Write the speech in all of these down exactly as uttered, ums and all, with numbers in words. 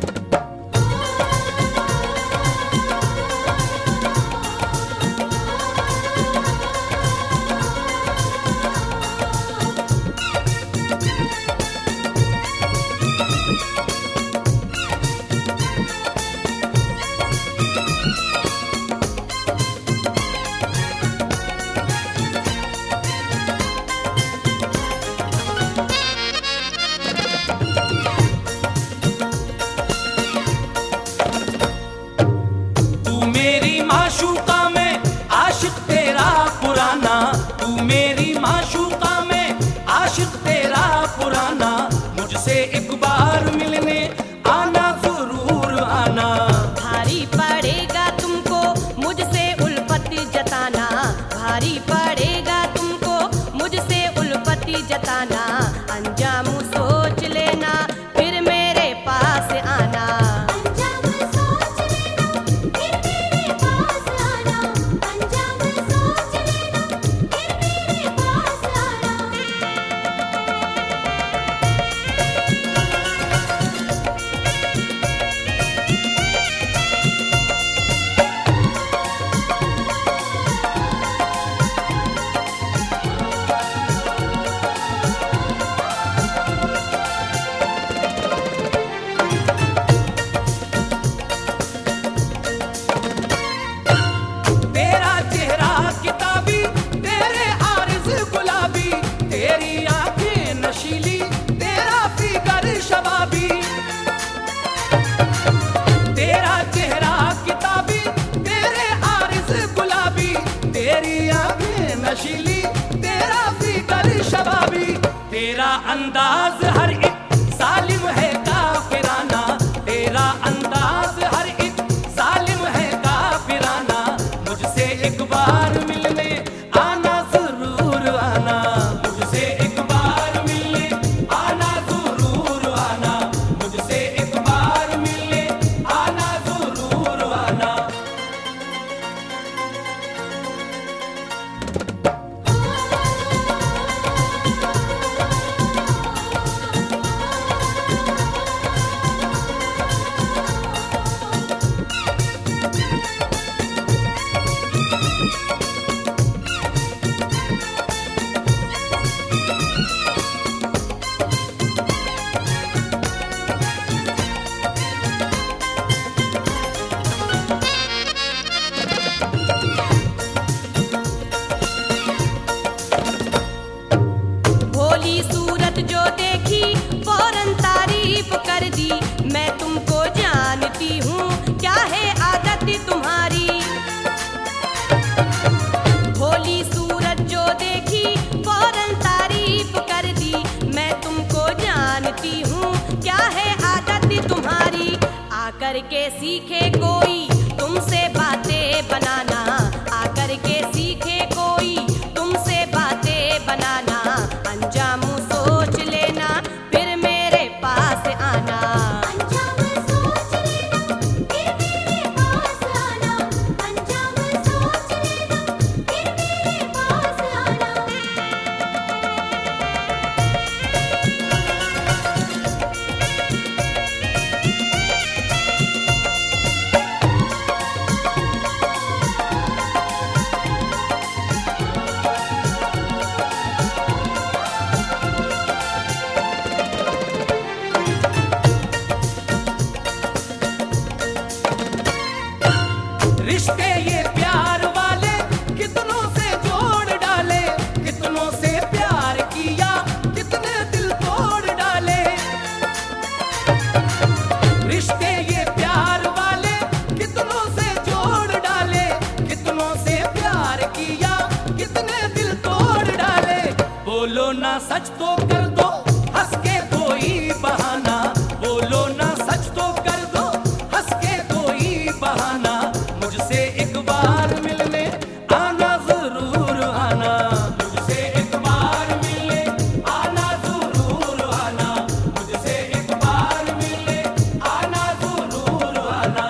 जताना, अंजाम सोच लेना फिर मेरे पास आना। अंजाम सोच लेना फिर मेरे पास आना। अंजाम सोच लेना फिर मेरे पास आना। नशीली तेरा फिकर शबाबी, तेरा अंदाज हर एक सालिम है काफिराना। तेरा अंदाज हर एक सालिम है काफिराना। मुझसे एक बार मिलने आना जरूर आना। मुझसे एक बार मिलने आना जरूर आना। मुझसे एक बार मिलने आना जरूर आना। जो देखी फौरन तारीफ कर दी। मैं तुमको जानती हूँ क्या है आदत तुम्हारी। भोली सूरत जो देखी फौरन तारीफ कर दी। मैं तुमको जानती हूँ क्या है आदत तुम्हारी। आकर के सीखे कोई तुमसे बातें बनाना। आकर के सीखे कोई तुमसे बातें बनाना। अंजाम सोच लेना फिर मेरे पास आना। अंजाम सोच लेना फिर मेरे पास आना। अंजाम सोच लेना फिर मेरे पास आना। रिश्ते ये प्यार वाले कितनों से जोड़ डाले। कितनों से प्यार किया कितने दिल तोड़ डाले। रिश्ते ये प्यार वाले कितनों से जोड़ डाले। कितनों से प्यार किया कितने दिल तोड़ डाले। बोलो ना सच तो कर दो हंस के कोई बहाना। बोलो ना सच तो कर दो हंस के कोई बहाना। मुझसे एक बार मिलने आना जरूर आना। मुझसे एक बार मिलने आना जरूर आना। मुझसे एक बार मिलने आना जरूर आना।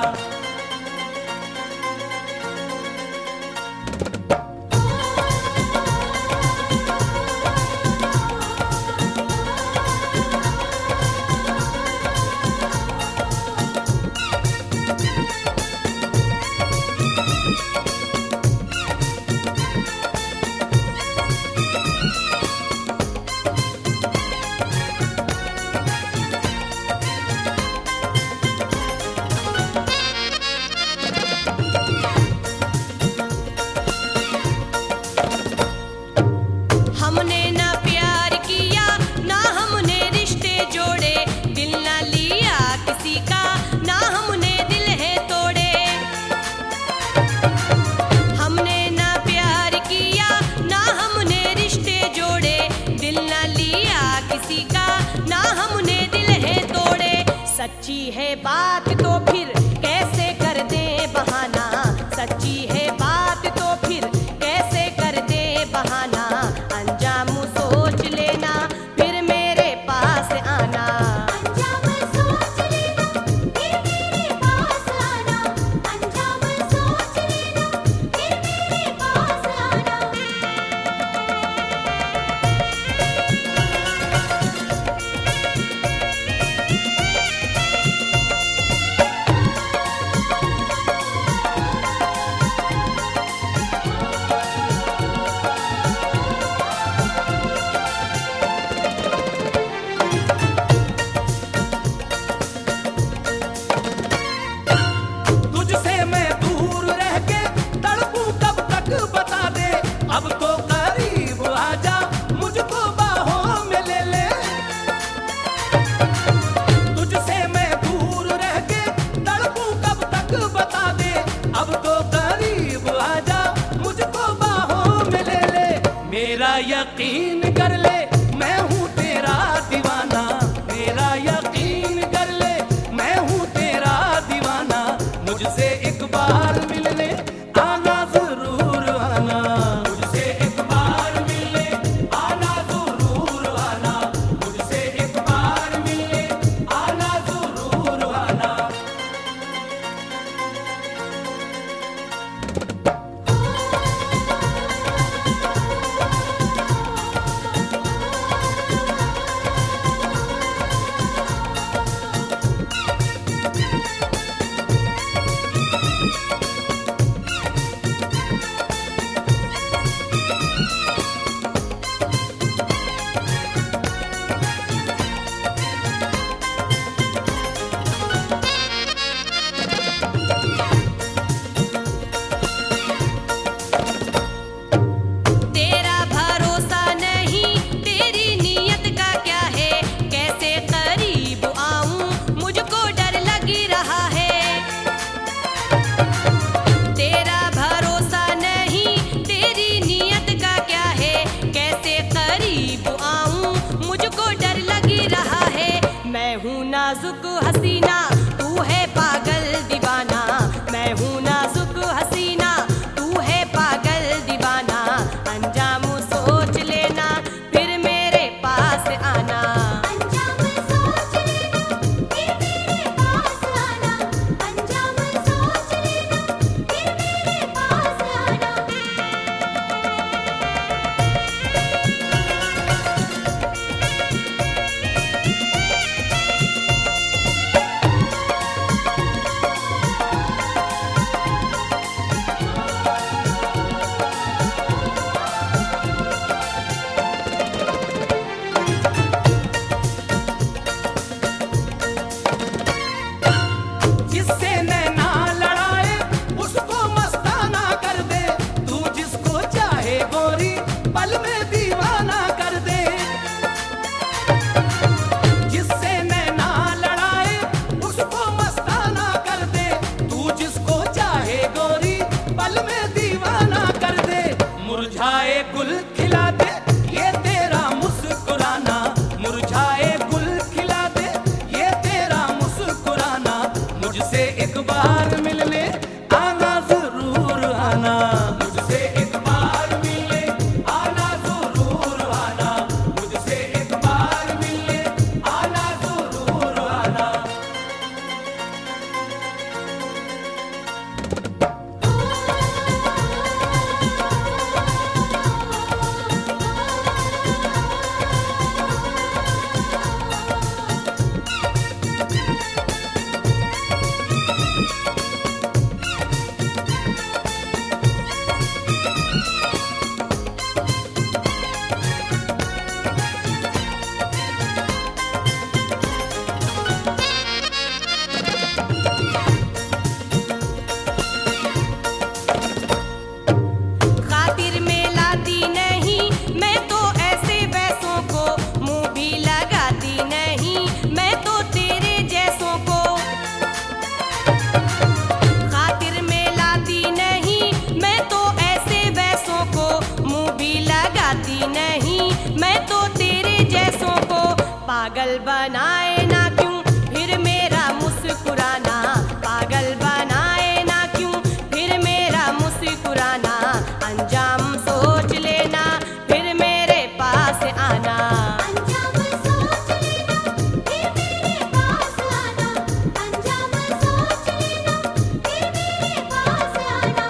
किसी का ना हमने दिल है तोड़े। सच्ची है बात तो फिर कैसे कर दे बहाना, सच्ची है बात तो फिर कैसे कर दे बहाना। अंजाम सोच लेना फिर मेरे पास आना। अंजाम सोच लेना फिर मेरे पास आना। अंजाम सोच लेना फिर मेरे पास आना। पागल बनाए ना क्यों फिर मेरा मुस्कुराना, पागल बनाए ना क्यों फिर मेरा मुस्कुराना, अंजाम सोच लेना फिर मेरे पास आना। अंजाम सोच लेना फिर मेरे पास आना, अंजाम सोच लेना फिर मेरे पास आना।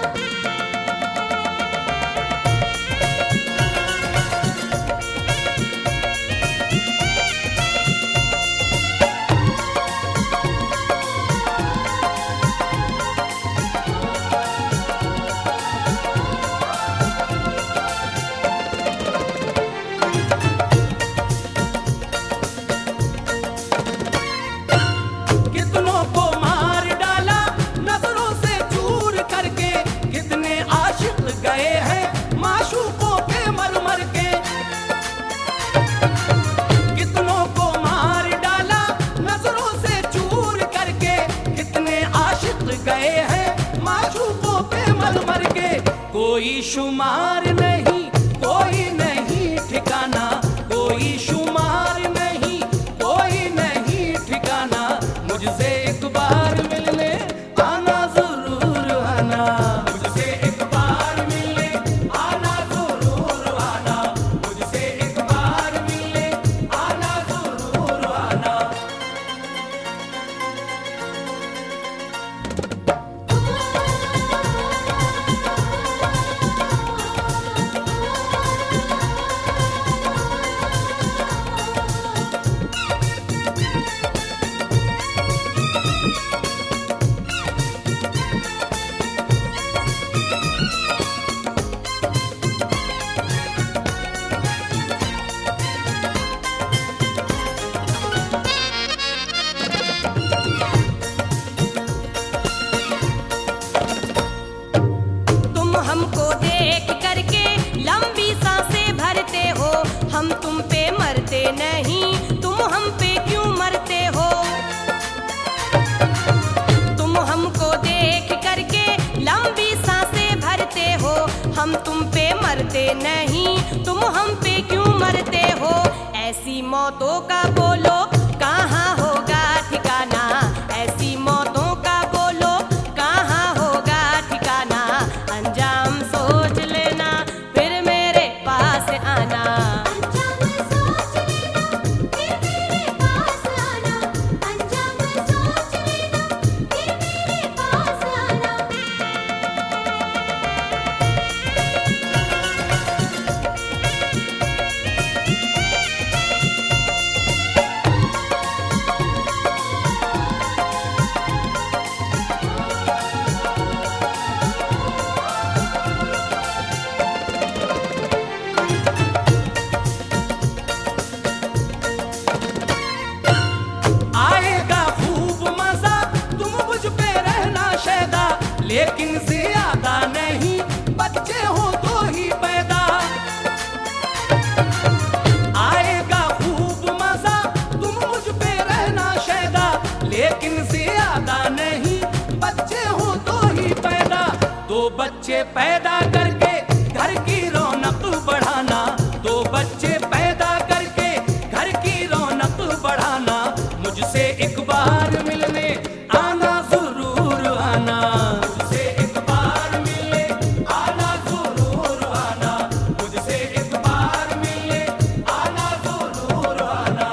कितनों को मार डाला नजरों से चूर करके, कितने आशिक गए हैं माशूकों पे मर मर के। कितनों को मार डाला नजरों से चूर करके, कितने आशिक गए हैं माशूकों पे मर मर के। कोई शुमार नहीं कोई नहीं ठिकाना, कोई शुमार नहीं कोई नहीं ठिकाना, मुझसे एक बार मिलने आना जरूर आना, मुझसे एक बार मिलने आना जरूर आना, मुझसे एक बार मिलने आना जरूर आना। तुम हमको देख करके लंबी सांसें भरते हो, हम तुम पे मरते नहीं तुम हम पे क्यों मरते हो। तुम हमको देख करके लंबी सांसें भरते हो, हम तुम पे मरते नहीं तुम हम पे क्यों मरते हो। ऐसी मौतों का बोलो कहाँ होगा ठिकाना, ऐसी मौतों का बोलो कहाँ होगा ठिकाना, अंजाम सोच लेना फिर मेरे पास आना। अंजाम सोच लेना फिर मेरे पास आना, अंजाम सोच लेना फिर मेरे पास आना। आएगा खूब मजा तुम मुझ पे रहना शैदा, लेकिन ज्यादा नहीं बच्चे हो तो ही पैदा। आएगा खूब मजा तुम मुझ पे रहना शैदा, लेकिन ज्यादा नहीं बच्चे हो तो ही पैदा। दो बच्चे पैदा करके घर की रौनक बढ़ाना, दो बच्चे पैदा करके घर की रौनक बढ़ाना, मुझसे एक बार मिलने आना जरूर आना, मुझसे एक बार मिलने आना जरूर आना, मुझसे एक बार मिलने आना जरूर आना।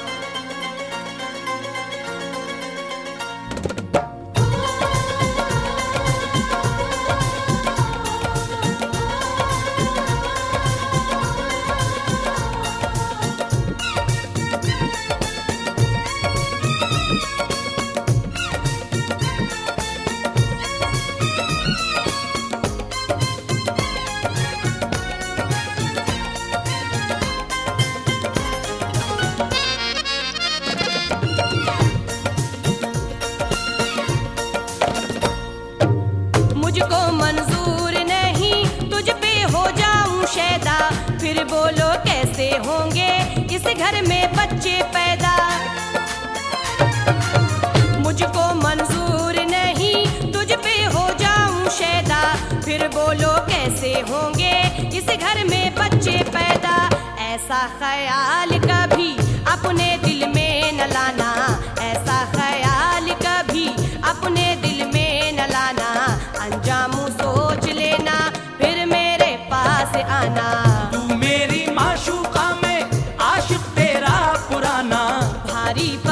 मुझको मंजूर नहीं तुझ पे हो जाऊं शैदा, फिर बोलो कैसे होंगे इस घर में बच्चे पैदा। मुझको मंजूर नहीं तुझ पे हो जाऊं शैदा, फिर बोलो कैसे होंगे इस घर में बच्चे पैदा। ऐसा ख्याल कभी अपने दिल तुम्हारी